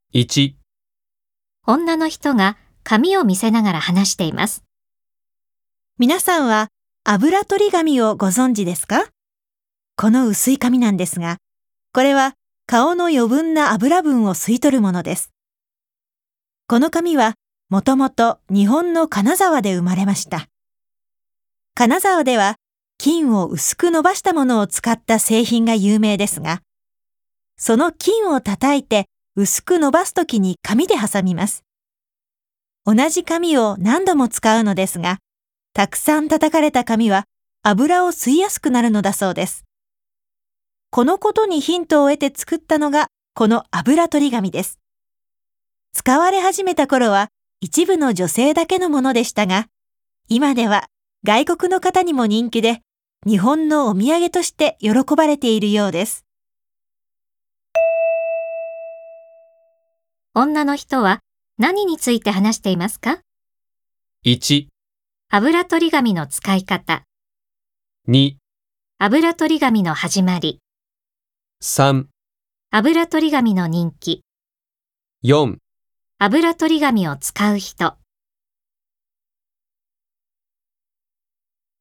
1、 女の人が紙を見せながら話しています。 皆さんは油取り紙をご存知ですか？この薄い紙なんですが、これは顔の余分な油分を吸い取るものです。この紙はもともと日本の金沢で生まれました。金沢では金を薄く伸ばしたものを使った製品が有名ですが、その金を叩いて薄く伸ばすときに紙で挟みます。同じ紙を何度も使うのですが、たくさん叩かれた紙は油を吸いやすくなるのだそうです。このことにヒントを得て作ったのがこの油取り紙です。使われ始めた頃は一部の女性だけのものでしたが、今では外国の方にも人気で、日本のお土産として喜ばれているようです。 女の人は何について話していますか？ 1、 油取り紙の使い方、 2、 油取り紙の始まり、 3、 油取り紙の人気、 4 油取り紙を使う人。